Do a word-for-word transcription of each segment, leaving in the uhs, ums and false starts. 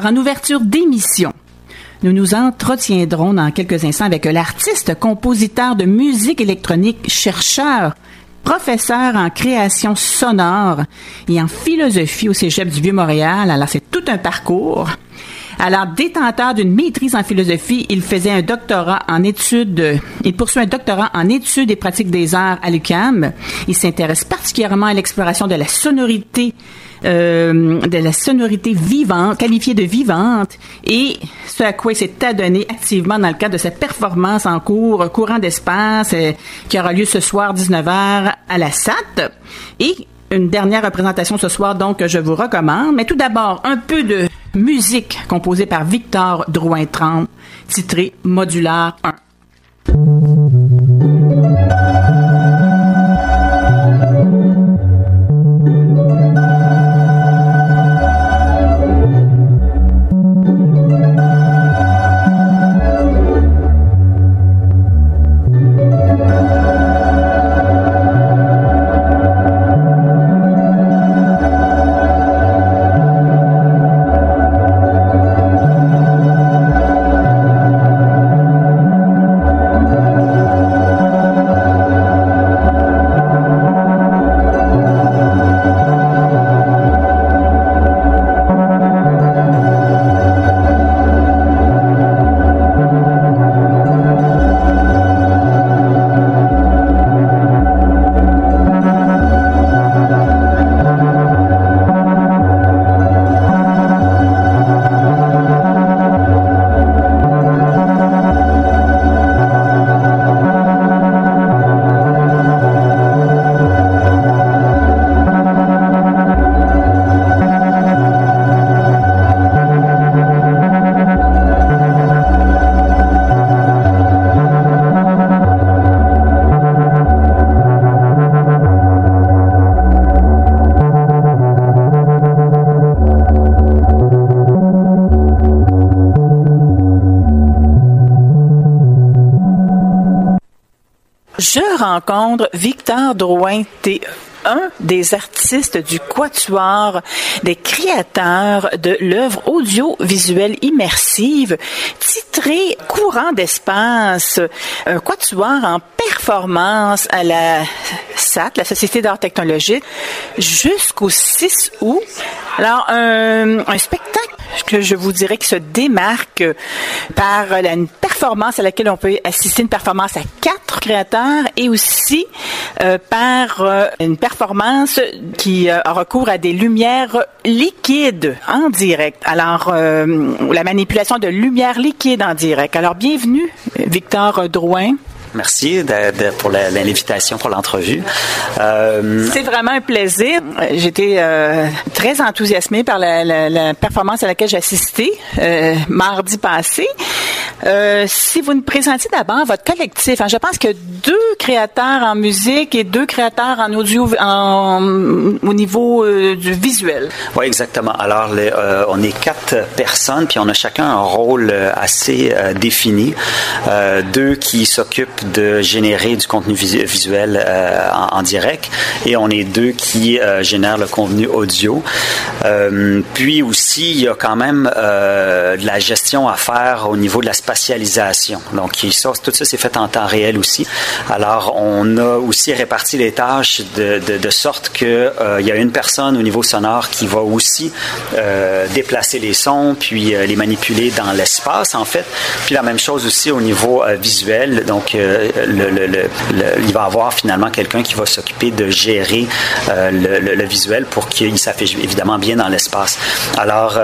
En ouverture d'émission, nous nous entretiendrons dans quelques instants avec l'artiste, compositeur de musique électronique, chercheur, professeur en création sonore et en philosophie au Cégep du Vieux-Montréal. Alors, c'est tout un parcours. Alors, détenteur d'une maîtrise en philosophie, il faisait un doctorat en études, il poursuit un doctorat en études et pratiques des arts à l'U Q A M. Il s'intéresse particulièrement à l'exploration de la sonorité, euh, de la sonorité vivante, qualifiée de vivante, et ce à quoi il s'est adonné activement dans le cadre de sa performance en cours Courant d'espace, euh, qui aura lieu ce soir dix-neuf heures à la S A T. Et une dernière représentation ce soir, donc, que je vous recommande. Mais tout d'abord, un peu de musique composée par Victor Drouin-Tremble, titrée Modulaire un. Je rencontre Victor Drouin, t'es un des artistes du Quatuor, des créateurs de l'œuvre audiovisuelle immersive titrée Courant d'espace, un quatuor en performance à la S A T, la Société d'art technologique, jusqu'au six août. Alors, un, un spectacle que je vous dirais qui se démarque par la, une performance à laquelle on peut assister, une performance à quatre créateurs, et aussi euh, par euh, une performance qui euh, a recours à des lumières liquides en direct. Alors, euh, la manipulation de lumière liquide en direct. Alors, bienvenue, Victor Drouin. Merci de, de, pour la, l'invitation pour l'entrevue. Euh... C'est vraiment un plaisir. J'étais euh, très enthousiasmée par la, la, la performance à laquelle j'ai assisté euh, mardi passé. Euh, si vous nous présentiez d'abord votre collectif, hein, je pense que deux créateurs en musique et deux créateurs en audio en, au niveau euh, du visuel. Oui, exactement. Alors, les, euh, on est quatre personnes, puis on a chacun un rôle assez euh, défini. Euh, deux qui s'occupent de générer du contenu visu- visuel euh, en, en direct, et on est deux qui euh, génèrent le contenu audio. Euh, puis aussi, il y a quand même euh, de la gestion à faire au niveau de la spatialisation. Donc, ça, tout ça, c'est fait en temps réel aussi. Alors, on a aussi réparti les tâches de, de, de sorte que euh, il y a une personne au niveau sonore qui va aussi euh, déplacer les sons, puis euh, les manipuler dans l'espace, en fait. Puis la même chose aussi au niveau euh, visuel. Donc, euh, Le, le, le, le, il va y avoir finalement quelqu'un qui va s'occuper de gérer euh, le, le, le visuel pour qu'il s'affiche évidemment bien dans l'espace. Alors,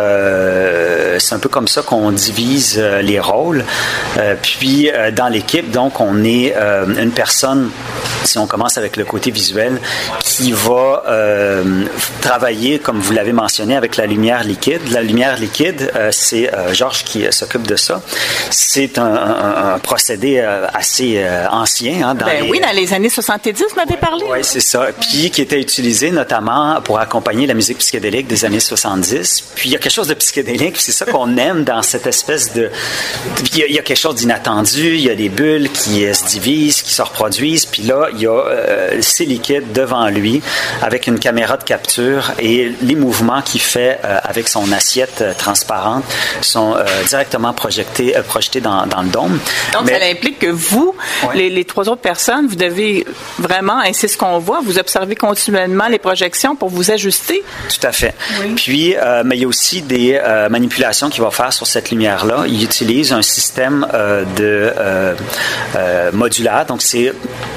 euh, c'est un peu comme ça qu'on divise euh, les rôles. Euh, puis, euh, dans l'équipe, donc, on est euh, une personne, si on commence avec le côté visuel, qui va euh, travailler, comme vous l'avez mentionné, avec la lumière liquide. La lumière liquide, euh, c'est euh, Georges qui euh, s'occupe de ça. C'est un, un, un procédé euh, assez euh, ancien. Hein, dans ben les, oui, dans les années soixante-dix, vous m'avez parlé. Oui, c'est ça. Puis qui était utilisé notamment pour accompagner la musique psychédélique des années soixante-dix. Puis il y a quelque chose de psychédélique, puis c'est ça qu'on aime dans cette espèce de... Il y, a, il y a quelque chose d'inattendu, il y a des bulles qui euh, se divisent, qui se reproduisent, puis là, il y a euh, ces liquides devant lui avec une caméra de capture et les mouvements qu'il fait euh, avec son assiette euh, transparente sont euh, directement projetés, euh, projetés dans, dans le dôme. Donc, mais, ça implique que vous, ouais. les, les trois autres personnes, vous devez vraiment, et c'est ce qu'on voit, vous observez continuellement les projections pour vous ajuster. Tout à fait. Oui. Puis, euh, mais il y a aussi des euh, manipulations qu'il va faire sur cette lumière-là. Il utilise un système euh, de euh, euh, modulaire. Donc, c'est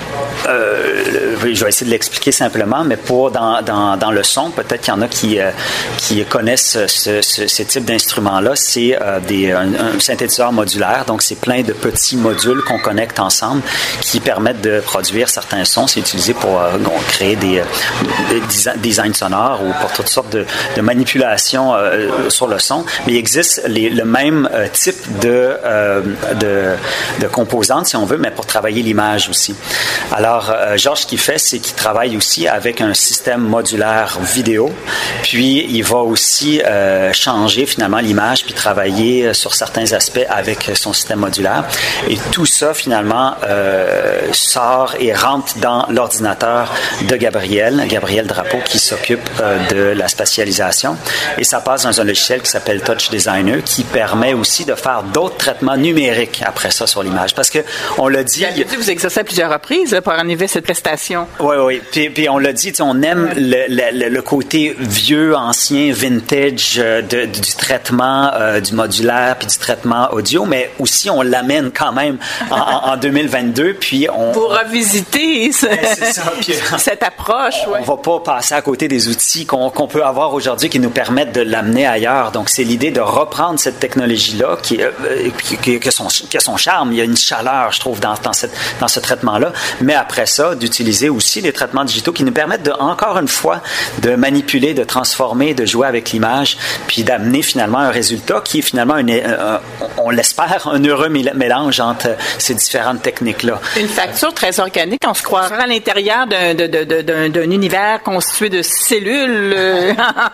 Euh, je vais essayer de l'expliquer simplement, mais pour dans, dans, dans le son, peut-être qu'il y en a qui, euh, qui connaissent ce, ce, ce type d'instrument-là. C'est euh, des, un, un synthétiseur modulaire, donc c'est plein de petits modules qu'on connecte ensemble qui permettent de produire certains sons. C'est utilisé pour euh, créer des, des designs sonores ou pour toutes sortes de, de manipulations euh, sur le son. Mais il existe les, le même euh, type de, euh, de, de composantes, si on veut, mais pour travailler l'image aussi. Alors, euh, Georges, ce qu'il fait, c'est qu'il travaille aussi avec un système modulaire vidéo, puis il va aussi euh, changer finalement l'image, puis travailler sur certains aspects avec son système modulaire. Et tout ça, finalement, euh, sort et rentre dans l'ordinateur de Gabriel, Gabriel Drapeau, qui s'occupe euh, de la spatialisation. Et ça passe dans un logiciel qui s'appelle Touch Designer, qui permet aussi de faire d'autres traitements numériques après ça sur l'image. Parce que, on l'a dit... Vous exercez à plusieurs reprises pour arriver à cette prestation. Oui, oui. Puis, puis on l'a dit, on aime le, le, le côté vieux, ancien, vintage euh, de, du traitement euh, du modulaire puis du traitement audio, mais aussi on l'amène quand même en, en deux mille vingt-deux. Puis on, Pour revisiter ce, ça, puis, cette approche. On ne ouais. va pas passer à côté des outils qu'on, qu'on peut avoir aujourd'hui qui nous permettent de l'amener ailleurs. Donc, c'est l'idée de reprendre cette technologie-là qui, euh, qui, qui, qui, a son, qui a son charme. Il y a une chaleur, je trouve, dans, dans, cette, dans ce traitement-là. Mais après ça, d'utiliser aussi les traitements digitaux qui nous permettent, de, encore une fois, de manipuler, de transformer, de jouer avec l'image, puis d'amener finalement un résultat qui est finalement, un, un, on l'espère, un heureux mélange entre ces différentes techniques-là. Une facture très organique. On se croirait à l'intérieur d'un, de, de, de, d'un, d'un univers constitué de cellules euh,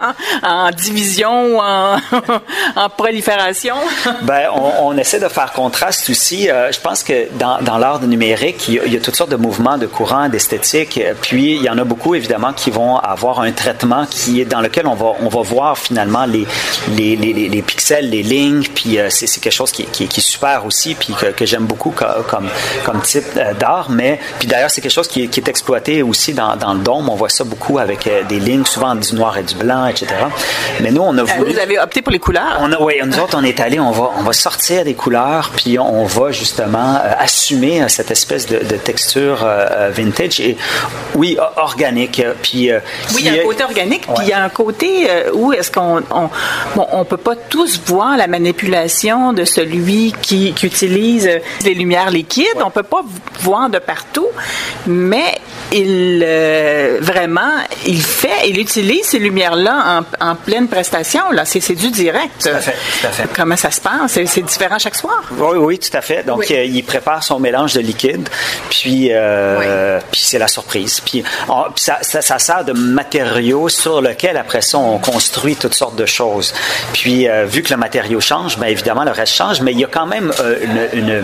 en division, en, en prolifération. Ben, on, on essaie de faire contraste aussi. Euh, je pense que dans, dans l'art numérique, il y, a, il y a toutes sortes de mouvements, de courants, d'esthétique. Puis, il y en a beaucoup, évidemment, qui vont avoir un traitement qui est dans lequel on va, on va voir finalement les, les, les, les pixels, les lignes. Puis, euh, c'est, c'est quelque chose qui, qui, qui est super aussi, puis que, que j'aime beaucoup comme, comme, comme type d'art. Mais, puis d'ailleurs, c'est quelque chose qui, qui est exploité aussi dans, dans le dôme. On voit ça beaucoup avec euh, des lignes, souvent du noir et du blanc, et cetera. Mais nous, on a voulu... Vous avez opté pour les couleurs? On a, oui, nous autres, on est allés, on va, on va sortir des couleurs, puis on va justement euh, assumer euh, cette espèce de, de texture euh, vintage et, oui, organique. Puis, euh, oui, il y a un côté organique, ouais. Puis il y a un côté euh, où est-ce qu'on on, bon, on peut pas tous voir la manipulation de celui qui, qui utilise les lumières liquides. Ouais. On peut pas voir de partout, mais il euh, vraiment, il fait, il utilise ces lumières-là en, en pleine prestation. Là, c'est, c'est du direct. Tout à fait, tout à fait. Comment ça se passe? C'est, c'est différent chaque soir? Oui, oui, tout à fait. Donc, oui. euh, il prépare son mélange de liquide, puis, euh, oui. puis c'est la surprise. Puis, on, puis ça, ça, ça sert de matériau sur lequel, après ça, on construit toutes sortes de choses. Puis, euh, vu que le matériau change, bien évidemment, le reste change, mais il y a quand même euh, une... une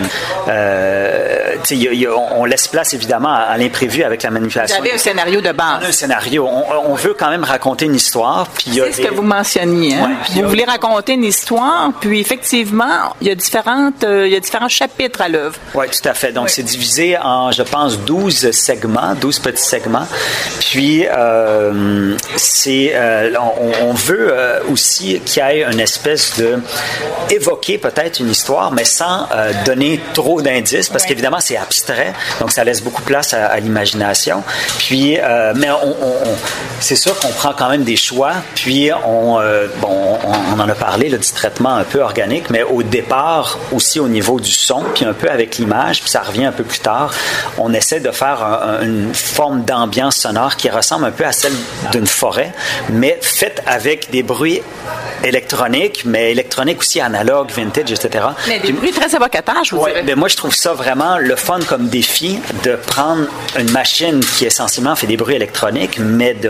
euh, tu sais, il y a, il y a, on laisse place, évidemment, à, à l'imprévu avec la manipulation. Vous avez un scénario de base. On a un scénario. On, on veut quand même raconter une histoire. Puis il y a c'est ce des... que vous mentionniez. Hein? Ouais, vous a... voulez raconter une histoire, puis effectivement, il y a, différentes, euh, il y a différents chapitres à l'œuvre. Oui, tout à fait. Donc, oui. C'est divisé en, je pense, douze segments, douze petits segments. Puis, euh, c'est, euh, on, on veut euh, aussi qu'il y ait une espèce de... évoquer peut-être une histoire, mais sans euh, donner trop d'indices, parce ouais. qu'évidemment, c'est abstrait. Donc, ça laisse beaucoup de place à, à l'imagination. Puis, euh, mais on, on, on, c'est sûr qu'on prend quand même des choix. Puis, on, euh, bon, on, on en a parlé là, du traitement un peu organique, mais au départ, aussi au niveau du son, puis un peu avec l'image, puis ça revient un peu plus tard, on essaie de faire un, un, une forme d'ambiance sonore qui ressemble un peu à celle d'une forêt, mais faite avec des bruits électronique, mais électronique aussi analogue, vintage, et cetera. Mais des bruits très évocateurs, je vous ouais, dirais. Ben moi, je trouve ça vraiment le fun comme défi de prendre une machine qui essentiellement fait des bruits électroniques, mais de,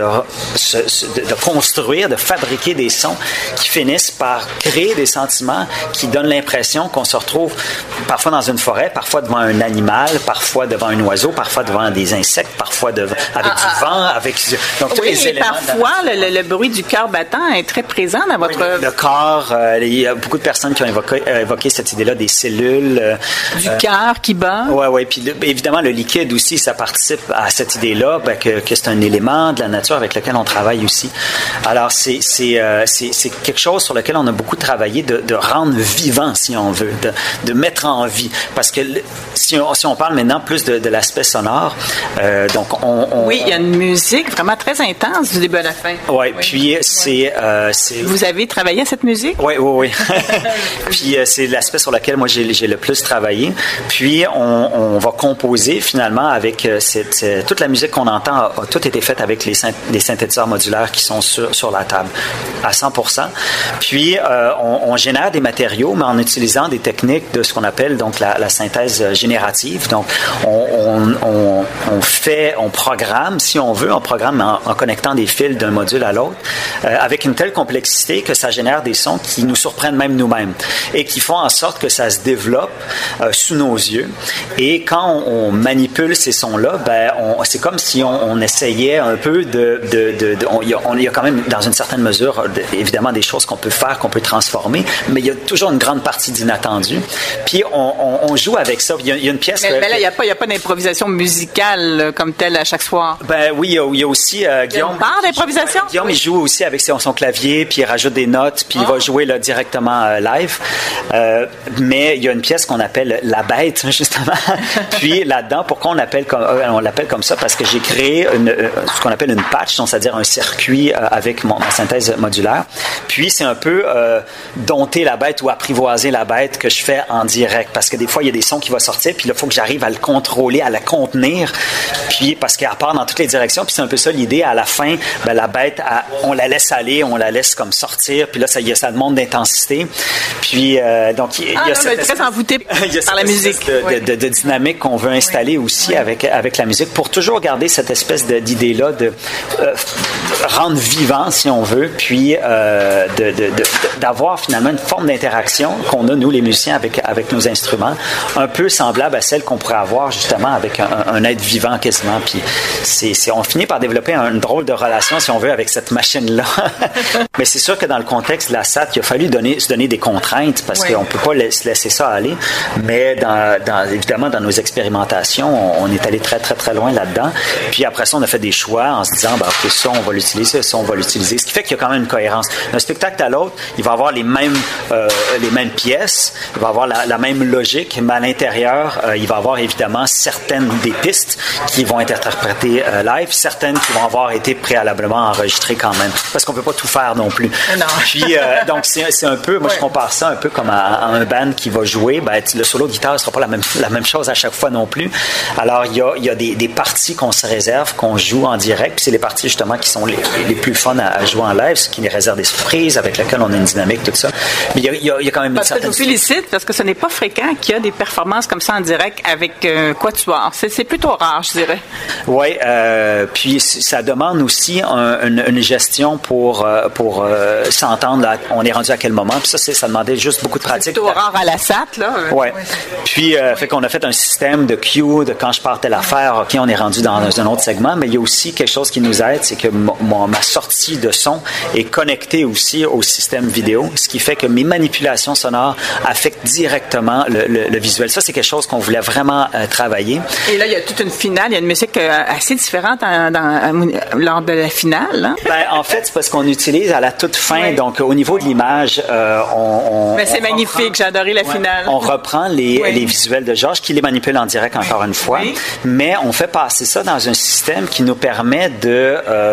de, de construire, de fabriquer des sons qui finissent par créer des sentiments qui donnent l'impression qu'on se retrouve parfois dans une forêt, parfois devant un animal, parfois devant un oiseau, parfois devant des insectes, parfois devant, avec ah, du vent, avec donc tous oui, les éléments. Parfois, le, le bruit du cœur battant est très présent dans votre œuvre. Oui, le corps, euh, il y a beaucoup de personnes qui ont évoqué, euh, évoqué cette idée-là des cellules. Euh, du euh, cœur qui bat. Oui, oui. Puis le, évidemment, le liquide aussi, ça participe à cette idée-là, ben, que, que c'est un élément de la nature avec lequel on travaille aussi. Alors, c'est, c'est, euh, c'est, c'est quelque chose sur lequel on a beaucoup travaillé, de, de rendre vivant, si on veut, de, de mettre en vie. Parce que si on, si on parle maintenant plus de, de l'aspect sonore, euh, donc on, on... Oui, il y a une musique vraiment très intense du début à la fin. Ouais, oui, puis c'est, euh, c'est... Vous avez travaillé à cette musique? Oui, oui, oui. Puis euh, c'est l'aspect sur lequel moi j'ai, j'ai le plus travaillé. Puis on, on va composer finalement avec euh, cette, euh, toute la musique qu'on entend a, a tout été faite avec les, synth- les synthétiseurs modulaires qui sont sur, sur la table à cent pour cent. Puis euh, on, on génère des matériaux, mais en utilisant des techniques de ce qu'on appelle donc la, la synthèse générative. Donc on, on, on, on fait, on programme, si on veut, on programme en, en connectant des fils d'un module à l'autre, euh, avec une telle complexité que ça génère des sons qui nous surprennent même nous-mêmes et qui font en sorte que ça se développe euh, sous nos yeux. Et quand on, on manipule ces sons-là, ben, on, c'est comme si on, on essayait un peu de... de, de, de on, il, y a, on, il y a quand même, dans une certaine mesure, de, évidemment, des choses qu'on peut faire, qu'on peut transformer, mais il y a toujours une grande partie d'inattendu. Puis on, on, on joue avec ça. Il y a, il y a une pièce... Mais, mais là, il n'y a pas, il y a pas d'improvisation musicale comme telle à chaque soir. Ben oui, il y a, il y a aussi... Euh, Guillaume... Il y a une part d'improvisation? Ouais, Guillaume, il joue aussi avec son, son clavier, puis il rajoute des notes, puis oh. il va jouer là, directement euh, live. Euh, mais il y a une pièce qu'on appelle La Bête, justement. Puis là-dedans, pourquoi on, appelle comme, euh, on l'appelle comme ça? Parce que j'ai créé une, euh, ce qu'on appelle une patch, c'est-à-dire un circuit euh, avec mon, ma synthèse modulaire. Puis c'est un peu euh, dompter la bête ou apprivoiser la bête que je fais en direct. Parce que des fois, il y a des sons qui vont sortir, puis là, il faut que j'arrive à le contrôler, à la contenir. Puis parce qu'elle part dans toutes les directions, puis c'est un peu ça l'idée. À la fin, ben, la bête, elle, on la laisse aller, on la laisse comme sortir, puis là, ça, ça demande d'intensité. Puis, euh, donc, il y a, ah, il y a non, cette très envoûté par la musique. De, oui. de, de, de dynamique qu'on veut installer oui. aussi oui. avec, avec la musique pour toujours garder cette espèce de, d'idée-là de euh, rendre vivant, si on veut, puis euh, de, de, de, d'avoir finalement une forme d'interaction qu'on a, nous, les musiciens, avec, avec nos instruments, un peu semblable à celle qu'on pourrait avoir justement avec un, un être vivant quasiment. Puis, c'est, c'est, on finit par développer une drôle de relation, si on veut, avec cette machine-là. Mais c'est sûr que dans le contexte de la S A T, il a fallu donner, se donner des contraintes parce oui. qu'on ne peut pas se laisser ça aller. Mais dans, dans, évidemment, dans nos expérimentations, on, on est allé très, très, très loin là-dedans. Puis après ça, on a fait des choix en se disant, ben, OK, ça, on va l'utiliser, ça, on va l'utiliser. Ce qui fait qu'il y a quand même une cohérence. D'un spectacle à l'autre, il va avoir les mêmes, euh, les mêmes pièces, il va avoir la, la même logique, mais à l'intérieur, euh, il va avoir évidemment certaines des pistes qui vont être interprétées euh, live, certaines qui vont avoir été préalablement enregistrées quand même. Parce qu'on ne peut pas tout faire non plus. Non. Puis, euh, donc, c'est, c'est un peu, moi, ouais. je compare ça un peu comme à, à un band qui va jouer. Ben, le solo de guitare ne sera pas la même, la même chose à chaque fois non plus. Alors, il y a, il y a des, des parties qu'on se réserve, qu'on joue en direct. Puis, c'est les parties, justement, qui sont les, les plus fun à, à jouer en live, ce qui les réserve des surprises, avec lesquelles on a une dynamique, tout ça. Mais il y a, il y a, il y a quand même une parce certaine... que je vous félicite, parce que ce n'est pas fréquent qu'il y a des performances comme ça en direct avec euh, quatuor. C'est, c'est plutôt rare, je dirais. Oui, euh, puis ça demande aussi un, une, une gestion pour, euh, pour euh, s'entendre, là, on est rendu à quel moment. Puis ça, c'est, ça demandait juste beaucoup de pratique. C'est plutôt rare à la S A T, là. Oui. Puis, euh, fait qu'on a fait un système de cue, de quand je partais l'affaire, OK, on est rendu dans un autre segment, mais il y a aussi quelque chose qui nous aide, c'est que m- ma sortie de son est connectée aussi au système vidéo, ce qui fait que mes manipulations sonores affectent directement le, le, le visuel. Ça, c'est quelque chose qu'on voulait vraiment euh, travailler. Et là, il y a toute une finale, il y a une musique euh, assez différente en, dans, euh, lors de la finale. Hein? Ben, en fait, c'est parce qu'on utilise à la toute fin, oui. donc au niveau de l'image, euh, on, on... Mais c'est on magnifique, reprend, j'ai adoré la ouais, finale. On reprend les, oui. les visuels de Georges, qui les manipule en direct encore une fois, oui. mais on fait passer ça dans un système qui nous permet de, euh, de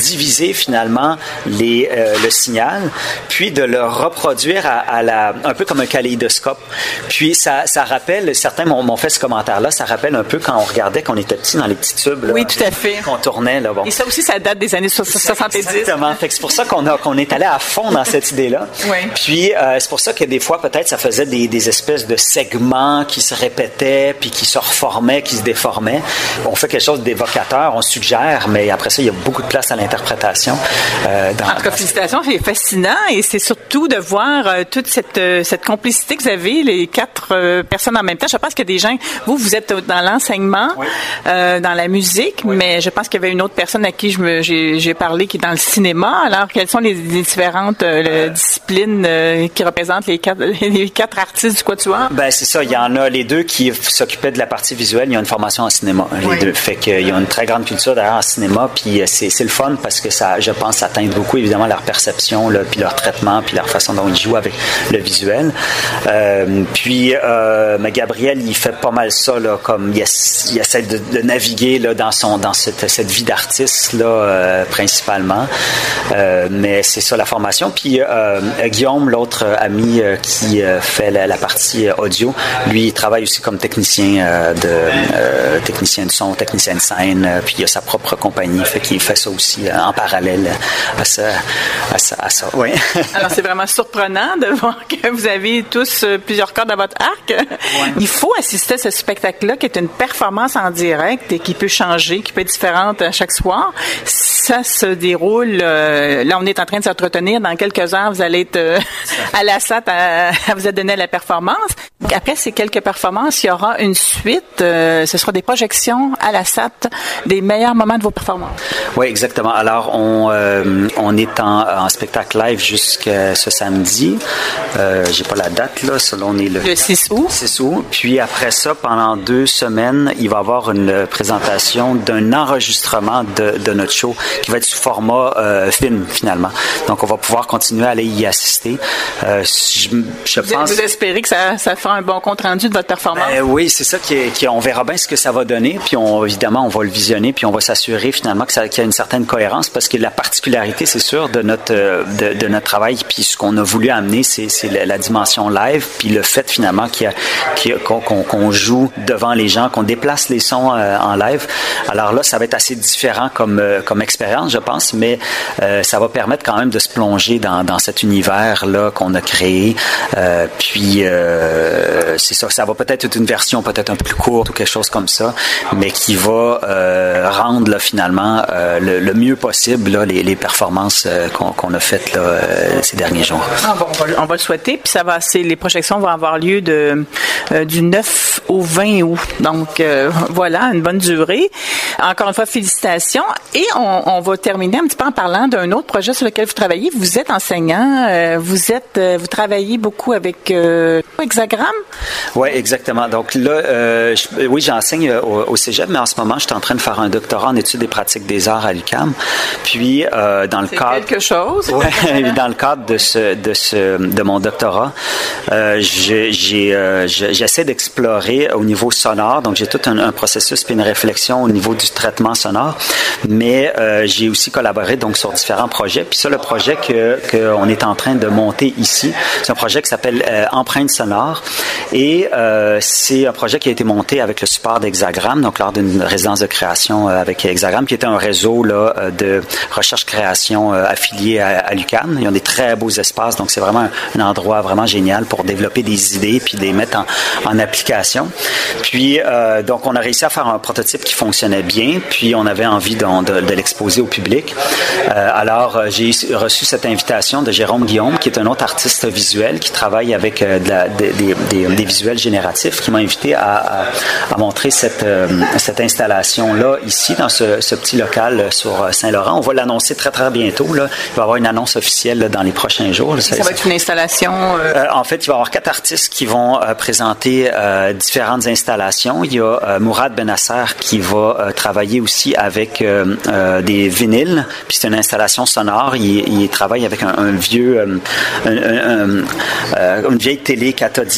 diviser finalement les, euh, le signal, puis de le reproduire à, à la, un peu comme un kaléidoscope. Puis ça, ça rappelle, certains m'ont, m'ont fait ce commentaire-là, ça rappelle un peu quand on regardait qu'on était petit dans les petits tubes. Là, oui, tout à fait. Qu'on tournait. Là, bon. Et ça aussi, ça date des années soixante-dix. Exactement. Fait que c'est pour ça qu'on, a, qu'on est allé à fond dans cette idée-là. Oui. Puis euh, c'est pour ça que des fois, peut-être, ça faisait des, des espèces de segments qui se répétaient, puis qui se reformaient, qui se déformaient. On fait quelque chose d'évocateur, on suggère, mais après ça, il y a beaucoup de place à l'interprétation. Euh, dans, en tout cas, félicitations, c'est fascinant et c'est surtout de voir euh, toute cette, euh, cette complicité que vous avez, les quatre euh, personnes en même temps. Je pense qu'il y a des gens, vous, vous êtes dans l'enseignement, oui. euh, dans la musique, oui. mais je pense qu'il y avait une autre personne à qui je me, j'ai, j'ai parlé qui est dans le cinéma. Alors, quelles sont les, les différentes euh, euh, disciplines euh, qui représentent les quatre, les quatre artistes du Quatuor? Ben, c'est ça. Il y en a les deux qui s'occupaient de la partie visuelle. Il y a une formation en cinéma, les oui. deux. Fait qu'il y a une très grande culture d'ailleurs en cinéma, puis c'est, c'est le fun parce que ça, je pense, atteint beaucoup évidemment leur perception, là, puis leur traitement, puis leur façon dont ils jouent avec le visuel. Euh, puis, euh, mais Gabriel, il fait pas mal ça, là, comme il, essa, il essaie de, de naviguer là, dans son, dans cette, cette vie d'artiste là, euh, principalement. Euh, mais c'est ça la formation. Puis euh, Guillaume, l'autre ami euh, qui euh, fait la, la partie audio, lui, il travaille aussi comme technicien euh, de euh, technicien de son, technicien de scène. Euh, puis il a sa propre compagnie, fait qu'il fait ça aussi euh, en parallèle à ça. À ça, à ça. Oui. Alors c'est vraiment surprenant de voir que vous avez tous euh, plusieurs cordes à votre arc. Ouais. Il faut assister à ce spectacle-là qui est une performance en direct et qui peut changer, qui peut être différente à chaque soir. Ça se déroule. Euh, là, on est en train de s'entretenir. Dans quelques heures, vous allez être euh, à la S A T à, à vous être donné la performance. Après ces quelques performances, il y aura une suite. Euh, ce sera des projections à la S A T des meilleurs moments de vos performances. Oui, exactement. Alors, on, euh, on est en, en spectacle live jusqu'à ce samedi. Euh, j'ai pas la date, là. Selon on est le, le six août. six août. Puis après ça, pendant deux semaines, il va y avoir une présentation d'un enregistrement de, de notre show qui va être sous format euh, film, finalement. Donc, on va pouvoir continuer à aller y assister. Euh, je, je vous, pense... Vous espérez que ça, ça fera un bon compte-rendu de votre performance? Ben, oui, c'est ça qui, est, qui on verra bien ce que ça va donner. Puis, on, évidemment, on va le visionner. Puis, on va s'assurer, finalement, que ça, qu'il y a une certaine cohérence. Parce que la particularité, c'est sûr, de notre, de, de notre travail, puis ce qu'on a voulu amener, c'est, c'est la, la dimension live. Puis, le fait, finalement, qu'il y a, qu'il y a, qu'on, qu'on, qu'on joue devant les gens, qu'on déplace les sons euh, en live. Alors là, ça va être assez différent comme, euh, comme expérience, je pense. Mais euh, ça va permettre quand même de se plonger dans, dans cet univers-là qu'on a créé. Euh, puis, euh, c'est ça. Ça va peut-être être une version peut-être un peu plus courte ou quelque chose comme ça, mais qui va euh, rendre, là, finalement, euh, le, le mieux possible, là, les, les performances euh, qu'on, qu'on a faites là, euh, ces derniers jours. Ah bon, on, va, on va le souhaiter. Puis ça va, c'est, les projections vont avoir lieu de, euh, du neuf au vingt août. Donc, euh, voilà, une bonne durée. Encore une fois, félicitations. Et on, on va terminer un petit peu en parlant d'un autre projet sur lequel vous travaillez. Vous êtes enseignant, euh, vous êtes, euh, vous travaillez beaucoup avec euh, Hexagram? Oui, exactement. Donc là, euh, je, oui, j'enseigne au, au Cégep, mais en ce moment, je suis en train de faire un doctorat en études des pratiques des arts à l'U Q A M. Puis, euh, dans le C'est cadre... quelque chose. Oui, dans le cadre de ce, de ce, de mon doctorat, euh, j'ai, j'ai, euh, j'essaie d'explorer au niveau sonore. Donc, j'ai tout un, un processus puis une réflexion au niveau du traitement sonore. Mais euh, j'ai aussi collaboré donc sur différents projets. Puis ça, le projet que qu'on est en train de monter ici, c'est un projet qui s'appelle euh, Empreinte sonore. Et euh, c'est un projet qui a été monté avec le support d'Hexagram, donc lors d'une résidence de création euh, avec Hexagram, qui était un réseau là, de recherche-création euh, affilié à, à l'U Q A M. Ils ont des très beaux espaces, donc c'est vraiment un, un endroit vraiment génial pour développer des idées puis les mettre en, en application. Puis, euh, donc, on a réussi à faire un prototype qui fonctionnait bien, puis on avait envie de, de, de l'exposer au public. Euh, alors, j'ai reçu cette invitation de Jérôme Guillaume, qui est un autre artiste visuel qui travaille avec euh, de la, de, de, des, des visuels génératifs, qui m'a invité à, à, à montrer cette, euh, cette installation-là ici, dans ce, ce petit local sur Saint-Laurent. On va l'annoncer très, très bientôt. Là. Il va y avoir une annonce officielle là, dans les prochains jours. Là. Ça, ça va être une installation... Euh... Euh, en fait, il va y avoir quatre artistes qui vont euh, présenter euh, différentes installations. Il y a euh, Mourad Benasser qui va euh, travailler aussi avec euh, euh, des vinyles. Puis c'est une installation sonore. Il, il travaille avec un, un vieux, euh, un, un, un, une vieille télé cathodique qui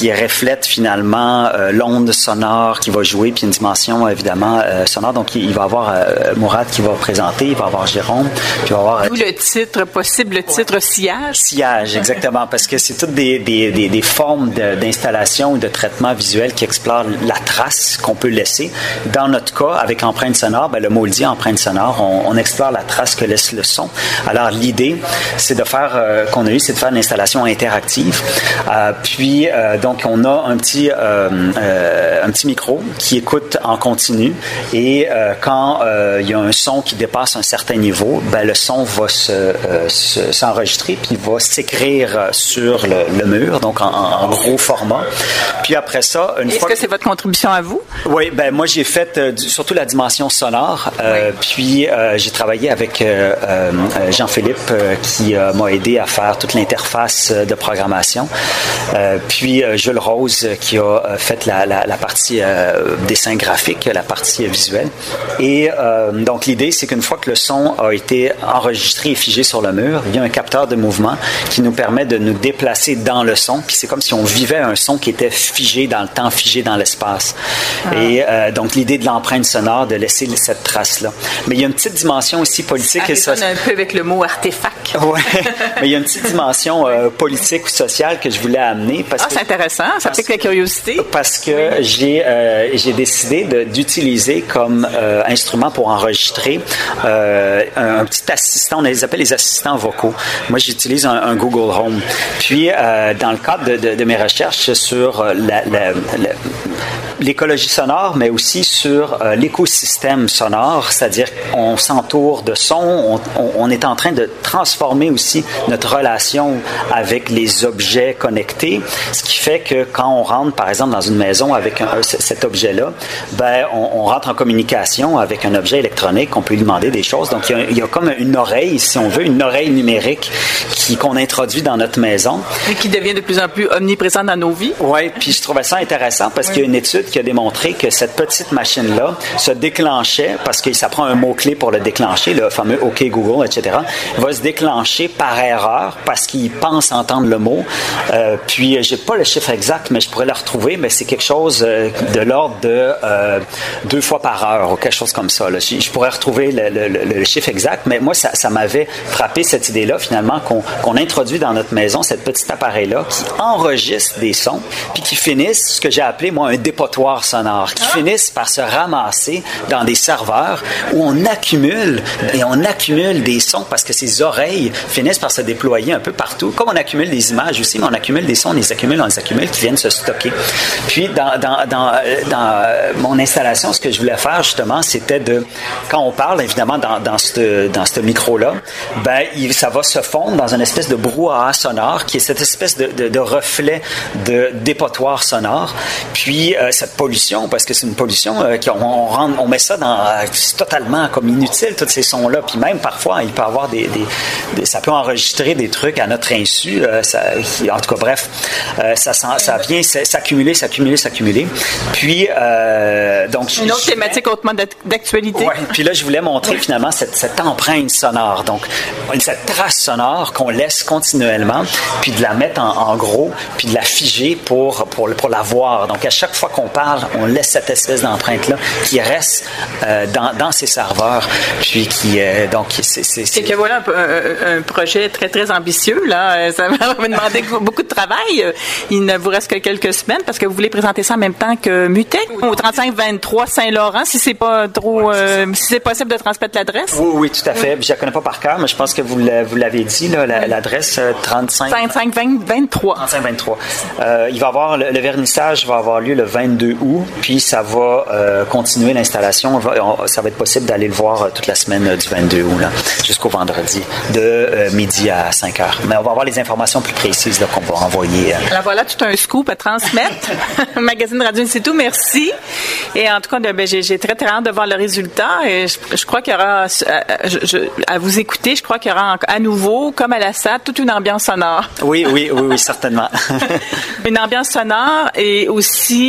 qui reflète finalement euh, l'onde sonore qui va jouer, puis une dimension évidemment euh, sonore. Donc il, il va y avoir euh, Mourad qui va présenter, il va y avoir Jérôme, puis il va y avoir... Euh, D'où le titre possible, le titre ouais. Sillage. Sillage, exactement, parce que c'est toutes des, des, des, des formes de, d'installation ou de traitement visuel qui explorent la trace qu'on peut laisser. Dans notre cas, avec empreinte sonore, ben, le mot le dit, empreinte sonore, on, on explore la trace que laisse le son. Alors l'idée, c'est de faire, euh, qu'on a eu, c'est de faire une installation interactive. Euh, puis, euh, donc, on a un petit, euh, euh, un petit micro qui écoute en continu et euh, quand euh, il y a un son qui dépasse un certain niveau, ben, le son va se, euh, se, s'enregistrer puis va s'écrire sur le, le mur, donc en, en gros format. Puis après ça, une Est-ce fois que c'est votre contribution à vous? Oui, ben moi j'ai fait euh, du, surtout la dimension sonore. Euh, oui. Puis euh, j'ai travaillé avec euh, euh, Jean-Philippe euh, qui euh, m'a aidé à faire toute l'interface de programmation. Euh, puis euh, Jules Rose qui a euh, fait la, la, la partie euh, dessin graphique, la partie visuelle. Et euh, donc l'idée, c'est qu'une fois que le son a été enregistré et figé sur le mur, il y a un capteur de mouvement qui nous permet de nous déplacer dans le son. Puis c'est comme si on vivait un son qui était figé dans le temps, figé dans l'espace. Ah. Et euh, donc l'idée de l'empreinte sonore, de laisser cette trace-là. Mais il y a une petite dimension aussi politique. Ça résonne un peu avec le mot artefact. Oui, mais il y a une petite dimension euh, politique ou sociale que je voulais amener. Parce ah, que, c'est intéressant. Ça pique la curiosité. Parce que oui. j'ai, euh, j'ai décidé de, d'utiliser comme euh, instrument pour enregistrer euh, un, un petit assistant. On les appelle les assistants vocaux. Moi, j'utilise un, un Google Home. Puis, euh, dans le cadre de, de, de mes recherches sur la, la, la, l'écologie sonore, mais aussi sur euh, l'écosystème sonore, c'est-à-dire qu'on s'entoure de sons, on, on, on est en train de transformer aussi notre relation avec les objets connectés, ce qui fait que quand on rentre, par exemple, dans une maison avec un, cet objet-là, ben, on, on rentre en communication avec un objet électronique, on peut lui demander des choses. Donc, il y a, il y a comme une oreille, si on veut, une oreille numérique qui, qu'on introduit dans notre maison. Et qui devient de plus en plus omniprésente dans nos vies. Oui, puis je trouvais ça intéressant parce oui. qu'il y a une étude qui a démontré que cette petite machine-là se déclenchait, parce que ça prend un mot-clé pour le déclencher, le fameux OK Google, et cetera, va se déclencher par erreur parce qu'il pense entendre le mot. Euh, puis, j'ai pas le chiffre exact, mais je pourrais le retrouver, mais c'est quelque chose euh, de l'ordre de euh, deux fois par heure ou quelque chose comme ça. Là. Je, je pourrais retrouver le, le, le, le chiffre exact, mais moi, ça, ça m'avait frappé cette idée-là, finalement, qu'on, qu'on introduit dans notre maison cet petit appareil-là qui enregistre des sons, puis qui finissent, ce que j'ai appelé, moi, un dépotoir sonore, qui ah. finissent par se ramasser dans des serveurs où on accumule, et on accumule des sons parce que ces oreilles finissent par se déployer un peu partout. Comme on accumule des images aussi, mais on accumule des sons, on les accumule, on les accumule, qui viennent se stocker. Puis, dans, dans, dans, dans mon installation, ce que je voulais faire, justement, c'était de, quand on parle, évidemment, dans, dans ce dans ce micro-là, ben, il, ça va se fondre dans une espèce de brouhaha sonore, qui est cette espèce de, de, de reflet de dépotoir sonore. Puis, euh, cette pollution, parce que c'est une pollution, euh, qu'on, on, rend, on met ça dans, euh, c'est totalement comme inutile, tous ces sons-là. Puis même, parfois, il peut avoir des, des, des ça peut enregistrer des trucs à notre insu. Euh, ça, en tout cas, bref, euh, ça, ça vient s'accumuler, s'accumuler, s'accumuler. Puis, euh, donc... Une autre thématique hautement d'actualité. Oui, puis là, je voulais montrer finalement cette, cette empreinte sonore. Donc, cette trace sonore qu'on laisse continuellement, puis de la mettre en, en gros, puis de la figer pour, pour, pour la voir. Donc, à chaque fois qu'on parle, on laisse cette espèce d'empreinte-là qui reste euh, dans, dans ces serveurs. Puis qui, euh, donc, c'est... C'est, c'est... Et que voilà un, un, un projet très, très ambitieux, là. Ça va me demander beaucoup de travail. Il ne vous reste que quelques semaines parce que vous voulez présenter ça en même temps que Mutec au trente-cinq vingt-trois Saint-Laurent, si c'est pas trop, euh, si c'est possible de transmettre l'adresse. Oui, oui, tout à fait. Oui. Je la connais pas par cœur, mais je pense que vous, le, vous l'avez dit, là, la, l'adresse euh, trente-cinq trente-cinq vingt-trois trente-cinq vingt-trois Euh, il va avoir le, le vernissage va avoir lieu le vingt-deux août, puis ça va euh, continuer l'installation. Va, on, ça va être possible d'aller le voir euh, toute la semaine euh, du vingt-deux août, là, jusqu'au vendredi, de euh, midi à cinq heures. Mais on va avoir les informations plus précises là, qu'on va envoyer. Euh. Alors voilà, tout un scoop à transmettre. Magazine Radio, c'est tout. Merci. Et en tout cas, ben, j'ai, j'ai très, très hâte de voir le résultat. Et je, je crois qu'il y aura, je, je, à vous écouter, je crois qu'il y aura à nouveau, comme à la S A T, toute une ambiance sonore. Oui, oui, oui, oui, certainement. Une ambiance sonore et aussi euh, de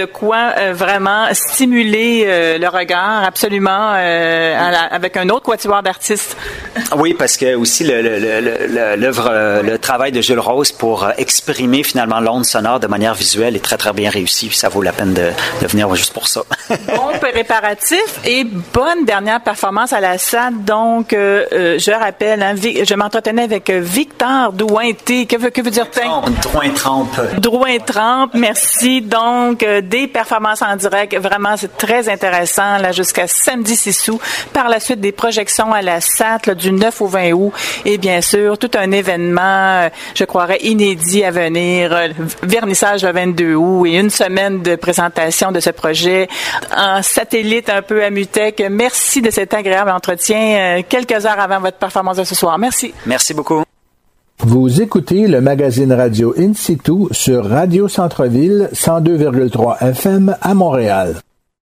quoi euh, vraiment stimuler euh, le regard, absolument, euh, à la, avec un autre quatuor d'artistes. Oui, parce que aussi le, le, le, l'œuvre, euh, le travail de Jules Rose pour euh, exprimer finalement l'onde sonore de manière visuelle est très très bien réussi. Ça vaut la peine de, de venir juste pour ça. Bon préparatif et bonne dernière performance à la S A T. Donc, euh, euh, je rappelle, hein, je m'entretenais avec Victor Drouin-T. Que veut, que veut dire Drouin-Trempe. Drouin-Trempe, merci. Donc, euh, des performances en direct, vraiment, c'est très intéressant, là, jusqu'à samedi six août. Par la suite, des projections à la S A T, là, du neuf au vingt août. Et bien sûr, tout un événement, euh, je croirais, inédit à venir. Euh, vernissage le vingt-deux août et une semaine de présentation de ce projet en satellite un peu à Mutech. Merci de cet agréable entretien euh, quelques heures avant votre performance de ce soir. Merci. Merci beaucoup. Vous écoutez le magazine radio In Situ sur Radio Centre-Ville cent deux virgule trois F M à Montréal.